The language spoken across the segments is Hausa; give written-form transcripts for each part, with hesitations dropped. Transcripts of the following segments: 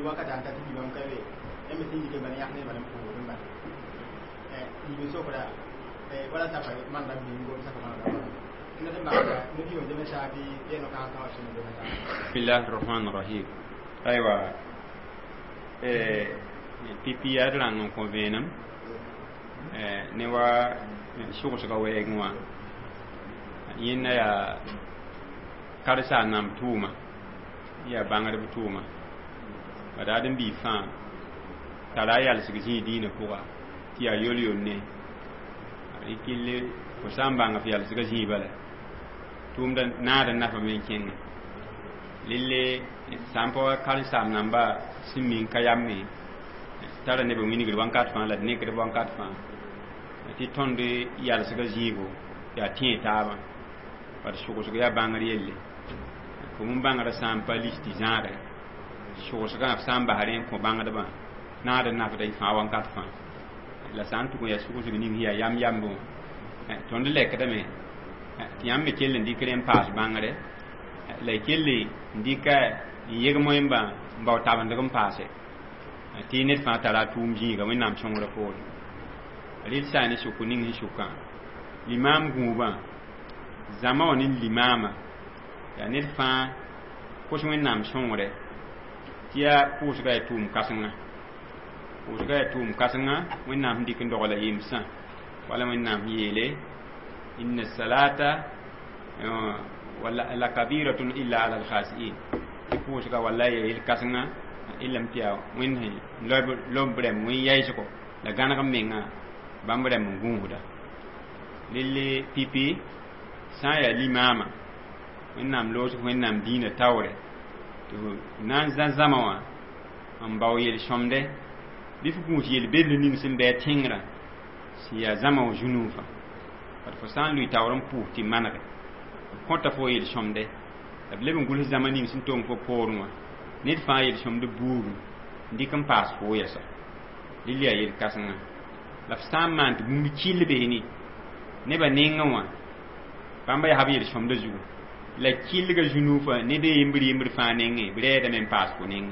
wakata ta ti bam kawe e mi tin ke ban ya ne ban ko dum ba ni bi so kora wala sa fa man da bi ngo sa fa man da ina da ba mu di wonde sha bi e no ka ka shi ne da bismillahir rahmanir rahim aywa pipi ya la non convenam ne wa shugo ga wegwa yinna ya karsa nam tuma ya bangar tuma badadin bi fa tara ya sigji dina kuwa ti ya yoli ne ikille ko samba nga fi al sigji bala tumda nada nafa men ken lille sampo karsa namba simin kayammi tara ne be minigir wankat fa la ne kre wankat fa ti tonde ya sigji go ya tin taba par shugo ya bangar yelle ko mun bangara sampa listi genre shugo ga samba haren ko bangada ba nada nafa dai fa wankat fa la santu ko ya shugo ni hiya yam bo tonde le kadame yam me kelle ndi krem pass bangare le kelle ndika yega moyemba mbaw tabande gum passe ti net fa tara tumji ga wenam chongra ko alil sani shuku ning shuka limam guba zama woni limama ya net fa ko so wenam chongre tiya ko so ga tum kasanga ko so ga tum kasanga wenam ndikin dogola yimsa wala wenam yele inna salata wala la kabiratun illa ala al-khasiin ko so ga wallahi il kasanga illam tiya winhi lombrem wi yaisko la gana menga bambrem nguhuda lille pipi saya limama winnam losu winnam dina tawre to nan zamawa am bawyel shomde bifu kunti yel bedde ning simbe tingra siya zamaw junufa pat fo san lui tawram puti manaka konta fo yel shomde ablebun gul zamani sim tong fo porwa nit fa yel shomde buru ndikam pass fo yesa lilia yel kasanga la samman de bumbi chilbe ni ne ba ningawa bamba ya habi yel shomde ju la kilga junufa ne de yimbri fa ningi bre de men pass fo ningi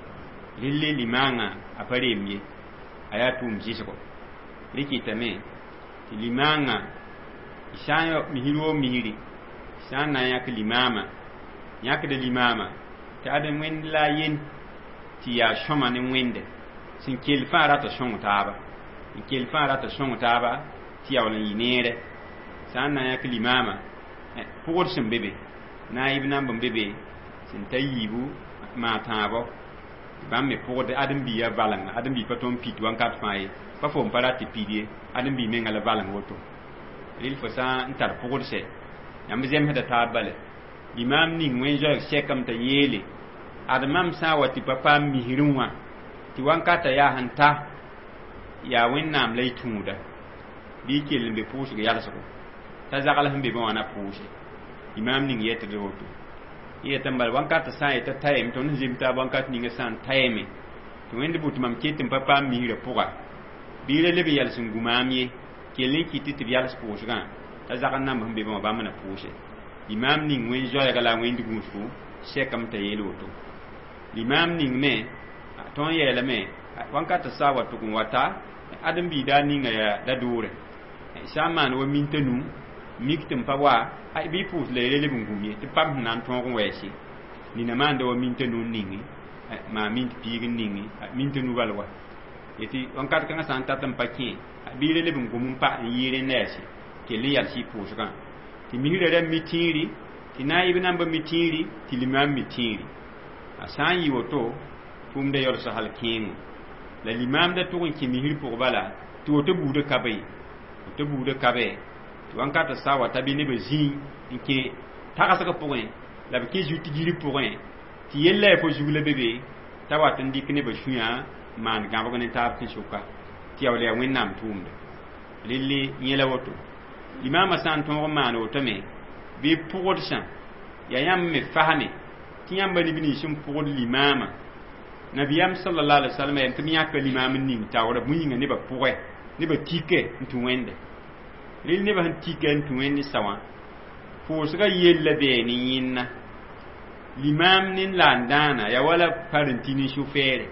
lille limanga apare mi ayatum jisako likitame limanga ishayo mihiro mihiri sana yak limama yak de limama ta adam wen la yin ti ya shoma ni wende sin kel fara ta shon taba in kel fara ta shon taba ti ya wala yinere sana yak limama pour sim bebe na ibna mbam bebe sin tayibu ma tabo bam me pour de adam biya balanga adam bi patom pit wan kat fay pa fom parati pidie adam bi menga la balanga woto il faut ça ntar pour se yam zem hada tabale imam ni ngwenjo shekam ta yele adamam sa wati papa mihirunwa ti wan kata ya hanta ya winnam lay tumuda bi kelimbe pusu ga yalla sako ta zakala himbe ba wana pusu imam ni yete de woto yete mbal wan kata sa ita tayem ton jimta wan kat ni ngesan tayeme to wende butumam ketim papa mihira puga bi le lebe yalla sun gumamye kelin kiti ti yalla pusu ga ta zakana nam himbe ba mana pusu imam ni ngwenjo ya gala wendi gunfu shekam ta yele woto imam ning me ton yele me wanka ta sawa tukun wata adam bi da ninga ya da dore shaman wa mintenu miktim pawa ai bi pus le le bungumye ti pam nan ton ko weshi ni na manda wa mintenu ningi ma mint pigin ningi mintenu walwa yeti wanka ta kan san tatam paki bi le bungum pa yire neshi ke li yal si pus kan ti mihire mitiri ti nayibi namba mitiri ti limam mitiri asan yi woto fumde yor sahal king la limam da to ki mihir pour bala to to bude kabe to bude kabe to an kata sawa tabini be zi nke taka saka point la ke juti diri point ti yella fo jugule bebe tawata ndikne be shuya man gamba ko ne tab ki shuka ti awle wennam tumde lilli nyela woto imam san ton romano tome bi pour ça ya yam me fahane ti yam bani bini shim pour l'imam nabiyam sallallahu alaihi wasallam en tumi yak l'imam ning tawra munyinga ne ba pour ne ba tike ntu wende lil ne ba han tike ntu wende sawa pour ça yella be ni yinna limam nin landana ya wala parentini chauffeur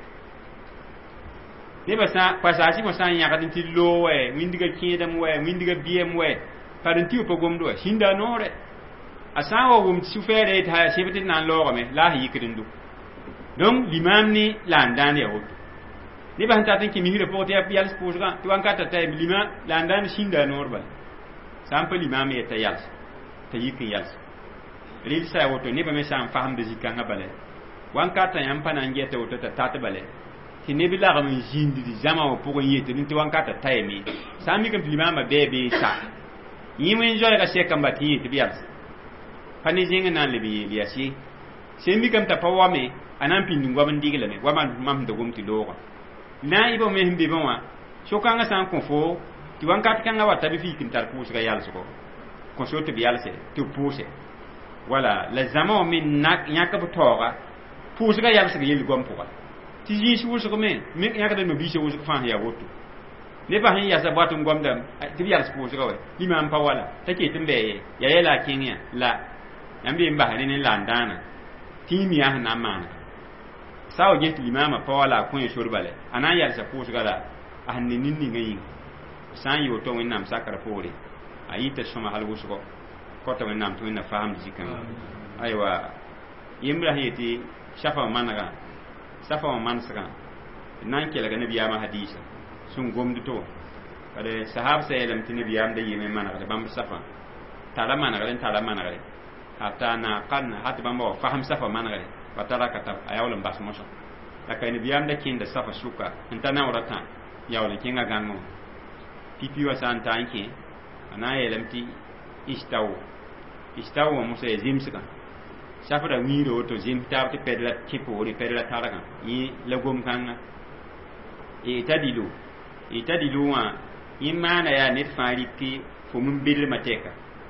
ne ba sa passage mo san ya kadin ti lowe windiga kidam we windiga biem we parenti po gomdo hinda nore asawa wum chauffeur et ha sebeti nan logo me la hi kidindu donc limam ni landana ya woto ne ba hanta tan ki mi hire pote ya yals pusga to an kata tay limam landana hinda norba sample limam et yals tayikin yals ril sa woto ne ba me sam faham de zikanga bale wan kata yam pana ngete woto ta tata bale ti ne bi la ga min jindi di zama o pour yete ni ti wan kata taymi sami kam limama bebe sa yimen jole ga se kamba ti ti bias pani jinga nan le bi liasi sembi kam ta pawame anan pindin gwaban digila me waman mam de gumti logo na ibo me himbe bonwa shokanga san konfo ti wan kata kanga wata bi fi kin tar pus ga yalso ko so te bialse to puse wala la zama min nak nyaka bu toga pus ga yalso ga yel gwam poka ti ji shi wusu ko men nyaka da no bi se wusu fa ya wotu ne ba hin ya sa batun gwam da ti yalso pus ga we limam pa wala take timbe ya yela kenya la yambe mba ne landana timi ya na mana sawo je limama pa wala ko en shorbale anan yalso pus ga la ahni ninni ngayi san yo to wonnam sakara fore ayita shoma hal wusu ko ta wonnam to na faham zikan aywa yimra heti shafa managa safa mansaga nan ke laga nabiya ma hadisa sun gomdu to kada sahab sai lam tin nabiya da yime managa da bam safa tala managa hatta na kan hatta bam faham safa managa watara kata ayawlan bas moso lakai nabiya da kin da safa shuka intana urata yawle kinga gango pipi wa santa anke ana yelamti istawo musa zimsika safra miro to zim tabti pedla kipo ri pedla taraga yi lagom kanga e tadilu wa imana ya net fari ki fo mun bil mateka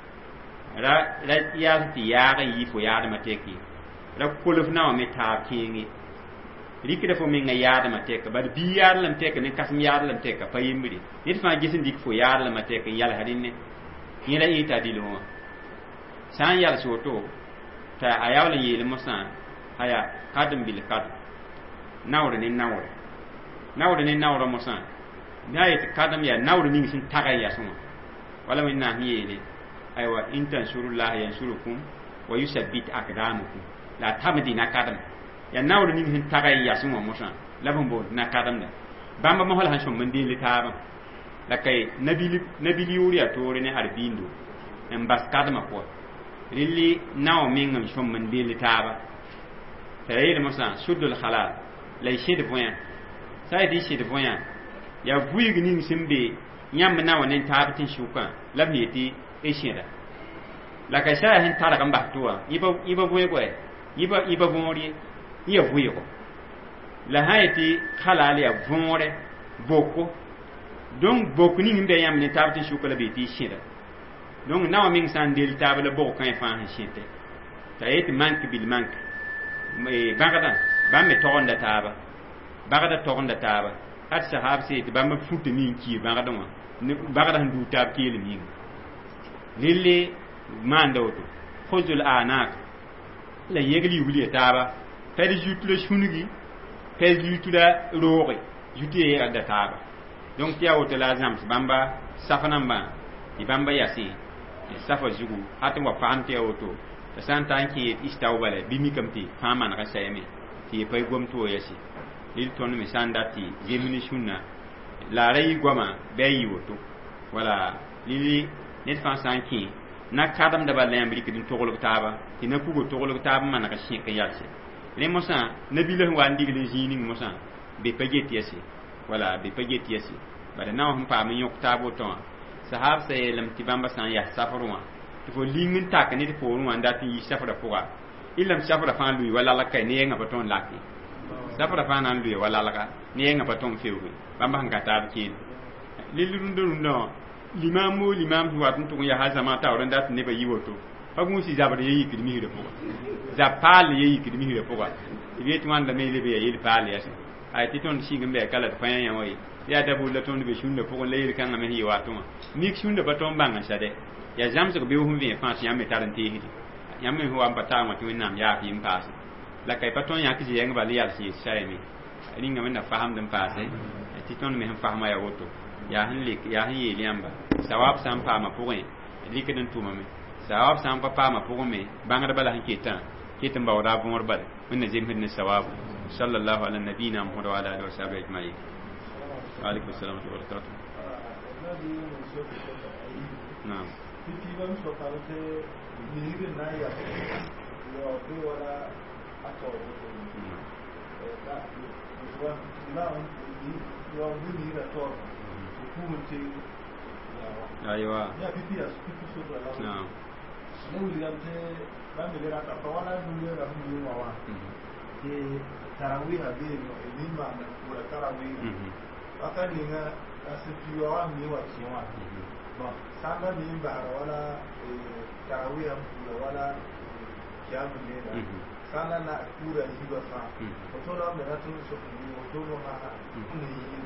ra ya ti ya yi fo ya da mateki ra kolof na me ta kingi rikida fo min ya da mateka bar bi ya lam teka ne kasm ya lam teka pa yimri net fa gisin dik fo ya lam mateka yal hadinne yela e tadilu wa san yal soto ta ayawla yele musa haya kadam bil kad nawre ni nawre musa dayet kadam ya nawre ni sin tagaya suma wala min na yele aywa intan surullah yansurukum wa yusabbit aqdamukum la tamdina kadam ya nawre ni sin tagaya suma musa labon na kadam da bamba mo hol han sum mandi li taba la kay nabili yuriya tore ne arbindo en bas kadama ko lili naw mingam shom man dili taba tayir musa sudul halal lay shid voya sai di shid voya ya vuig ning simbe nyam naw nen tabatin shuka labniti eshira la ka sha hin tara kan bahtuwa iba vuig ko iba vori ya vuig ko la hayti halal ya vore boko donc boko ning be yam nen tabatin shuka labiti shira donc nawa ming san del table bo kan fa han shite ta yeti manki bil manki me bagada ba me togonda taba hat sahab se ti ba ma futte min ki bagada ma bagada ndu tab ki le min lille manda oto khuzul anak la yegli wuli taba pedi jutle shunugi pedi jutula roge jutie ada taba donc tiya oto la zam bamba safanamba ibamba yasi safa zugu hatin wa famte auto da san tanki istaw bale bimi kamti fama na sayeme ti pay gomto yasi lil ton mi sandati gemini sunna la ray goma bayi woto wala lili net fan sanki na kadam da balle amriki din togolo taba ti na kugo togolo taba man ka shin kan yasi le mosa nabila wa ndigile jini mosa be pageti yasi wala be pageti yasi bada na hum pa mi yok tabo ton sahab say lam tibamba san ya safaruma to fo lingin tak ni fo ruwa ndati yi safara poa ilam safara fa lui wala la kay ne nga baton laki safara fa nan lui wala la ka ne nga baton fewu bamba hanga tar ki lilundundo limam huwa tuntu ya hazama ta ran dat ne ba yiwoto fagu si zabar yi kidmi hire poa za pal yi kidmi hire poa tibe tuan da me lebe yi pal ya ay titon shigimbe kala fa yan yoyi ya dabu la ton be shunda pour leer kan na mehi wato mi shunda baton banga sade ya jamse ko be hum vi fa si amme tarante hidi yãmb me wa n pa taam wã tɩ wẽnnaam yaaf yɩm paase la kay pa tõnd yãk zɩ yɛng bala yal sẽn yet saɛɛme rĩnga wẽnna fasemd n paase tɩ tõnd me sẽn fasma yaa woto yaa sẽn yeel yãmba sawab sã n paama pʋgẽ rɩkd n tʋmame sawab sã n pa paama pʋgẽ me bãngd bala sẽn ketã ket n baooda a võor bala wẽnna zemsd ne sawabu sallallahu ala nabiyina muhammad wa ala alihi wa sahbihi ajmain wa alaikum assalam wa barakatuh naam aywa naam tarawih habis ini mana pura tarawih akan dengan sepiwa ni wa semua bah sama ni bahar wala tarawih wala jam ni sana nak pura hidup sah betul lah mereka tu seperti betul lah ni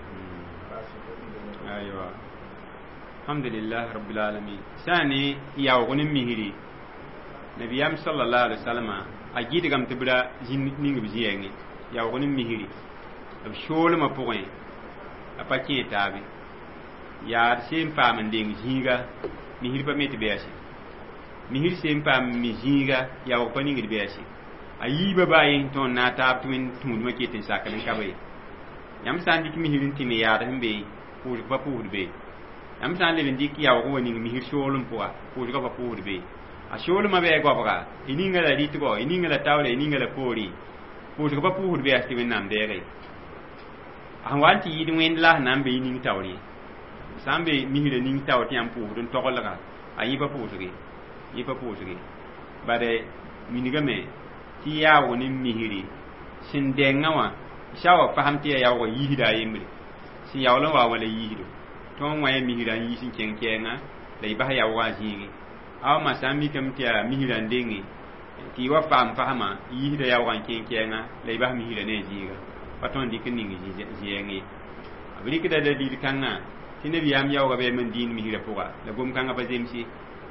aywa alhamdulillah rabbil alamin sani ya woni mihiri nabiyam sallallahu alaihi wasallam a gidgam tɩ b ra ning b zɩɛngẽ yaoog ne mihiri b soolmã pʋgẽ a pa kẽ taabe yaad sẽn paam n deng zĩiga mihir pa me tɩ bɛɛse mihir sẽn paam me zĩiga yaoog pa ningd bɛɛse a yiibã baa yen tõnd na a taab tɩ wẽn tũudmã ket n sakl n ka be yãmb sã n dɩk mihir n tɩ me yaad sẽn be pʋʋsg pa pʋʋsd be yãmb sã n leb n dɩk yaoog wa ning mihir soolem pʋga pʋʋsgã pa pʋʋsd be a soolmã bɩ goabga y ninga la rɩtgɔ y ninga la taoora y ninga la poorẽ pʋʋsg pa pʋʋsd bɩ a tɩ wẽnnaam dɛɛge a sẽn wa n tɩ yɩɩd wẽnd la sẽn na n be y ning taoorẽ sã n be misra ning taoor tɩ yãmb pʋʋsd n toglga a yẽ pa pʋʋsge bare minigame tɩ yaoog ne misri sẽn dɛngã wã sa wa fasem tɩ yaa yaoogã yiisda a yembre sẽn yaool n wa wala yiisdo tõnd wã ya misrã n yiis n kẽng kɛɛngã la y bas yaoogã a zĩige aw ma sã n mikame tɩ yaa misrã n denge tɩ y wa faam fasma yiisda yaoogã n kẽng kɛɛngã la y bas misrã ne a zĩiga pa tõnd dɩk n ning zɩɛng ye b rɩkda dalil kãngã tɩ nabiyaam yaooga bɩ yam n dĩin misrã pʋga la gom-kãngã pa zemse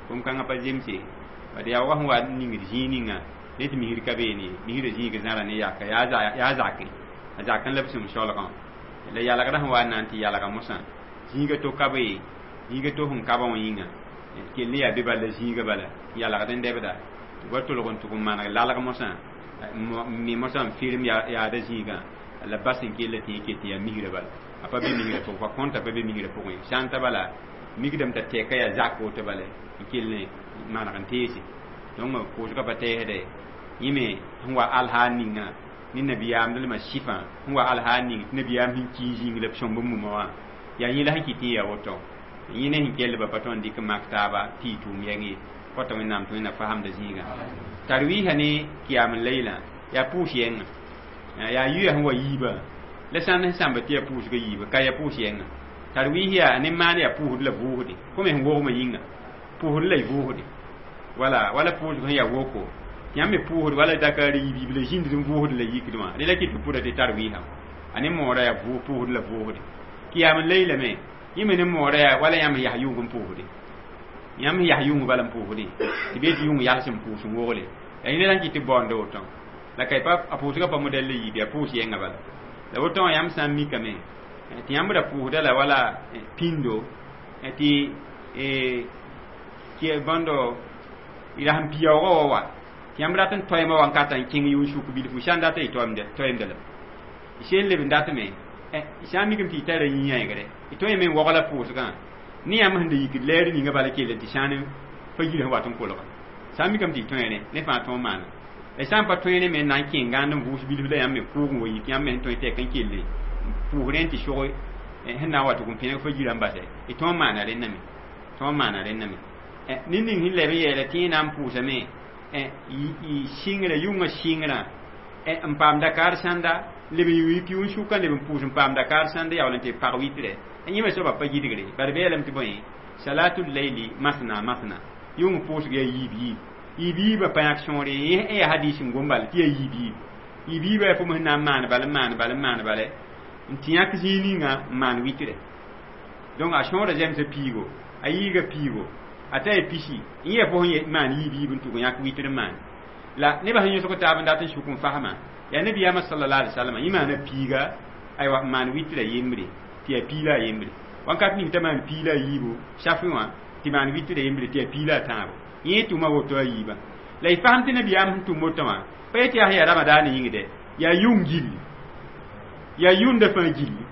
bad yaoogã sẽn wa ningd zĩig ninga ne tɩ misr ka beene misrã zĩig zãra ne yaka yaa zake a zak n la b sẽm solgã la yalgrã sẽn wa n na n tɩ yalga mosã zĩiga to ka be zĩiga to sẽn kabã wã yĩnga kell ne yaa be bala zĩiga bala yalgd n dɛbda tɩ wa tolg n tʋg n maneg lalg mosã me mosã n firm yaada zĩigã la bas n kell tɩ yẽ ket tɩ yaa misrã bala a pa be misrã pʋgẽ pa kõnta pa be misrã pʋgẽ sã n ta bala migdame t'a tɛka yaa zak woto bala n kell ne maneg n teese donc pʋʋsgã pa tɛɛsde yẽ sẽn wa alhaan ninga ne nabiyaam dlmã sifã sẽn wa alhaan ning tɩ nabiyaam sẽn kii zĩig la b sõmb mumã wã yaa yẽ la sẽn kɩt n yaa woto yẽ ne sẽn kellba pa tõnd dɩk n mak taaba tɩ y tʋʋm yɛng ye kota wẽnnaam tɩ wẽnna fasamda zĩiga tarwiisã ne kiyam layla yaa pʋʋs yɛngã yaa yʋya sẽn wa yiiba la sãn sẽn sãmba tɩ yaa pʋʋsga yiiba ka yaa pʋʋs yɛngã tarwiis yaa ne maan yaa pʋʋsd la vʋʋsde fo me sẽn wogmã yĩnga pʋʋsd la y vʋʋsde wala pʋʋsg sẽn yaa woko yãmb me pʋʋsd wala dakar yiib la zĩnd n vʋʋsd la yikd wã rela kɩt tɩ pʋda tɩ tarwiisã a ne moorã yaa pʋʋsd la vʋʋsde kiyam layla me yẽ me ne moorã yaa wala yãmb sẽn yas yʋng n pʋʋsde yãmb sẽn yas yʋng bala n pʋʋsde tɩ be tɩ yʋng yals n pʋʋs n wogle yaa yẽ la sẽn kɩt tɩ baoonda woto la kay pa a pʋʋsgã pa modɛl la yiib yaa pʋʋs yɛngã bala la woto wã yãmb sã n mikame tɩ yãmb ra pʋʋsda la wala pĩndo tɩ bõndo y rasm piyaoogã wa wa tɩ yãmb rat n toɛɛmã wa n kata n kẽng yʋʋn suk bilfu sã n data y toɛɛmda la y seen leb n datme sã n mikame tɩ y tara yĩ yãegre y tõe me n wagla pʋʋsgã ne yãmb sẽn da yik lɛɛr ninga bala kell tɩ sãn pa yir sẽn wat n kolga sã n mikame tɩ y tõere ne fãa tõog maana la sã n pa tõene me n na n kẽng gãand n vʋʋs bilf la yãmb me pʋʋgẽ wa yik yãmb me sẽn tõe tɛk n kelle pʋʋsdẽ tɩ sog sẽn na n wa tʋg n pẽneg fa yirã n basa y tõog maana rẽnname ne ning sẽn lɛb n yɛɛla tɩ yẽ na n pʋʋsame y sɩngrã yʋngã sɩngrã n paam dakar sãnda leb n yik yʋʋn sʋkã leb n pʋʋs n paam dakar sãnda yaool n tɩ pag witrɛ yẽ me soaba pa yɩdgre bad beelame tɩ bõe salatul layli masna yʋng pʋʋsg yaa yiib-yiibã pa yãk sõore yẽ yaa hadis n gom bala tɩ yaa yiib-yiibã yaa fo me sẽn na n maan bala n tɩ yãk zĩig ninga n maan witrɛ donc a sõora zemsa piigo a yiiga piigo ata e pisi ye fo ye man yi bi buntu yak witir man la ne ba hanyo ko ta banda tan shukun fahama ya nabi ya sallallahu alaihi wasallam imana piga ay wa man witira yembre ti pila yembre wankat ni taman pila yibo shafiwa ti man witira yembre ti pila tabo yi tuma woto yiba la ifamti nabi ya mtu motama pa ti ya ramadan yingide ya yungil ya yunda fa gilli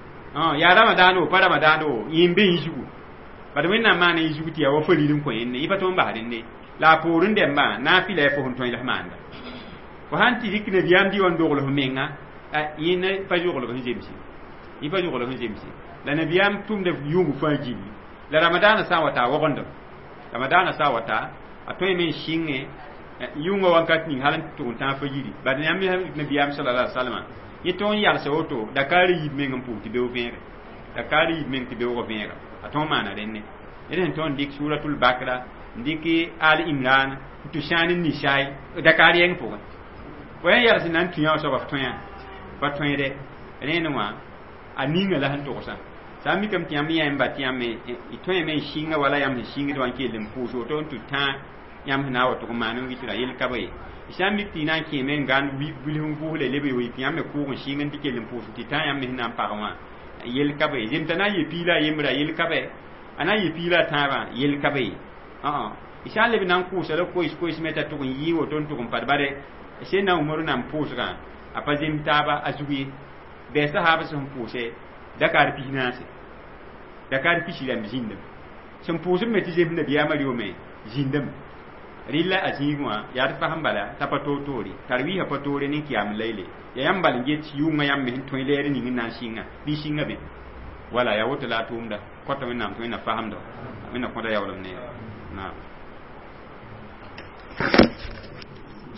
ya ramadan o para ramadan o yimbe yijugu bada wenna mana yijugu ti ya wo falirin ko yenne ifato mba hadinde la porun de ma na fi la fo honto ila manda ko hanti hikne diam di won dogolo menga yine fa jogolo ko jemsi ifa jogolo ko jemsi la nabiyam tum de yungu fa gilli la ramadan sa wata wogondo ramadan sa wata atoy men shinge yungo wankat ni halan to ta fa gili bada nyammi nabiyam sallallahu alaihi wasallam yiton yalse oto dakari yibmen ngam puti be overe dakari yibmen ti be overe aton mana denne eden ton dik suratul bakra ndiki al imran tu shani ni shay dakari en poga wayan yalse nan tunya so ba tonya renwa aninga la han to kosa sami kam tiam ya emba tiam me itoy me shinga wala yam shinga do anke lem puso ton tu ta yam na wato manu witira yel kabaye sami tina ke men gan wi bulhum buhle lebe wi tiam me ko shinga ndike lem puso ti ta yam me na parwa yel kabaye jentana ye pila yemra yel kabaye ana ye pila taba yel kabaye isale binan ku sala ko is meta to yi wo ton to padbare se na umaru nan pusga apazim taba azubi be sahaba sun puse dakar pinase dakar pishilam jindam sun puse meti jebna biya mariyo me jindam rilla azigwa yar faham bala tapato tori tarwi ha patore ni kiyam layle ya yambal nget yunga yam me to lere ni na shinga bi shinga be wala ya wota la tumda kota men nam to ina faham do men ko da yawlam ne na